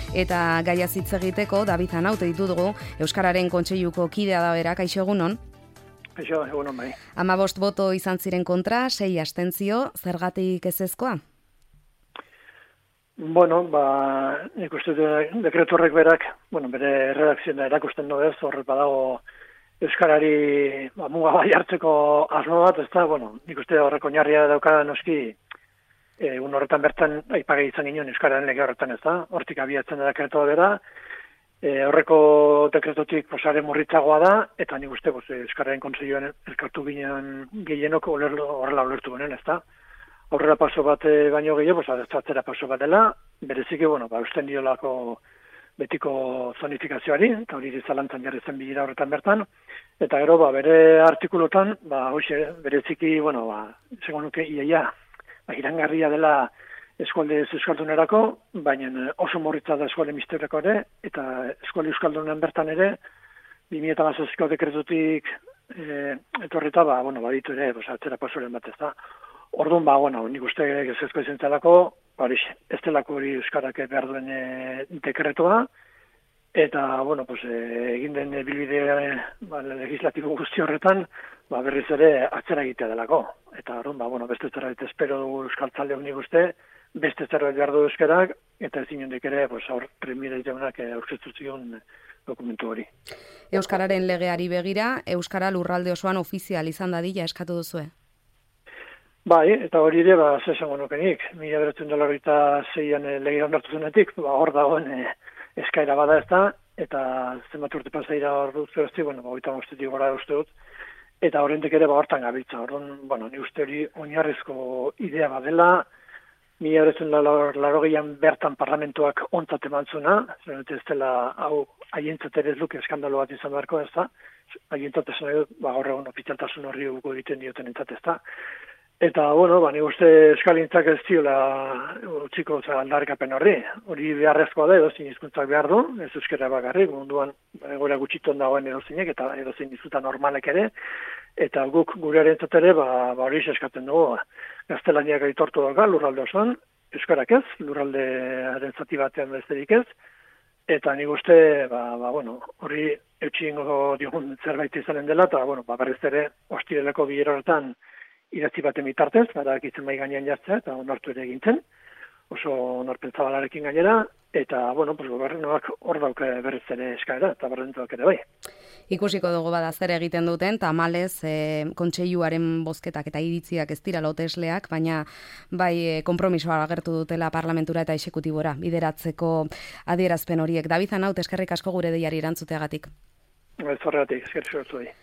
eta gaiaz hitz egiteko David Anaut ditugu, Euskararen Kontseiluko kidea da bera, kaixo egunon. Kaixo, egunon bai. 15 boto izan ziren kontra, 6 abstentzio, zergatik ezezkoa? Bueno, nik uste dekretu horrek berak, bere redakzioa erakusten ez, horrek badago Euskarari muga bai hartzeko asmo bat, ez da, nik uste horrek oinarria dauka noski, egun horretan bertan aipage izan ginen Euskararen lege horretan, ez da, hortik abiatzen da dekretua bera, horreko dekretotik posare murritzagoa da, eta nik uste Euskararen Kontseiluan elkartu ginen gehienok horrela ulertu genen, ez da. Aurrera paso bat baino gehiago, atzera paso bat dela, bereziki, usten diolako betiko zonifikazioari, eta hori zalantzan jarri zen bilera horretan bertan, eta gero, bere artikulutan, hoxe, bereziki, segon nuke, iaia, irangarria dela eskualde euskaldunerako, baina oso morritza da eskualde misteriako ere, eta eskualde euskaldunen bertan ere, 2008ko dekretutik etorrita, baditu ere, atzera pasoren bat ez da. Orduan, nik uste gezezko izan zelako, ez delako hori Euskarak behar duen dekretua, eta, egin den bilbide legislatibo guzti horretan, berriz ere atzera egitea delako. Eta, orduan, beste zerbait espero dugu Euskaltzale nik uste, beste zerbait behar du Euskarak, eta ezin hondik ere, hor premire jaunak aurkeztu zion dokumentu hori. Euskararen legeari begira, Euskara lurralde osoan ofizial izan dadila eskatu duzue? Bai, eta hori ere, zesango nukenik, 1996an lege onartu zenetik, hor dagoen eskaera bada ez da, eta zenbat urte pasaira hor dut zehazti, 35 gora uste dut, eta horrendik ere hortan gabiltza. Orduan, ni uste hori oinarrizko idea badela, 1980an bertan parlamentuak ontzat eman zuna, ez dela hau haientzat ere ez luke eskandalo bat izan beharko ez da, haientzat esan nahi dut, gaur egun ofizialtasun horri uko egiten dioten entzat ez da. Eta, nik uste eskalintzak ez diola utziko aldarrikapen hori beharrezkoa da, edozin hizkuntzak behar du, ez euskara bakarrik, munduan egoera gutxiton dagoen edozinek, eta edozin hizkuntza normalek ere, eta guk gurearen ere, hori eskatzen dugu, gaztelaniak aitortu dago lurralde osoan, euskarak ez, lurraldearen zati batean besterik ez, eta nik uste, hori eutxingo diogun zerbait izanen dela, eta, berriz ere, ostireleko bilera horretan, idatzi baten bitartez, itzen bai gainean jartzea, eta onartu ere egintzen, oso onarpen zabalarekin gainera, eta, gobernuak hor dauke berriz ere eskaera, eta berrentuak ere bai. Ikusiko dugu bada zer egiten duten, tamalez kontseiluaren bozketak eta iritziak ez dira lotesleak, baina bai konpromisoa agertu dutela parlamentura eta exekutibora bideratzeko adierazpen horiek. David Anaut, eskerrik asko gure deiari erantzuteagatik. Ez horregatik, eskerrik asko.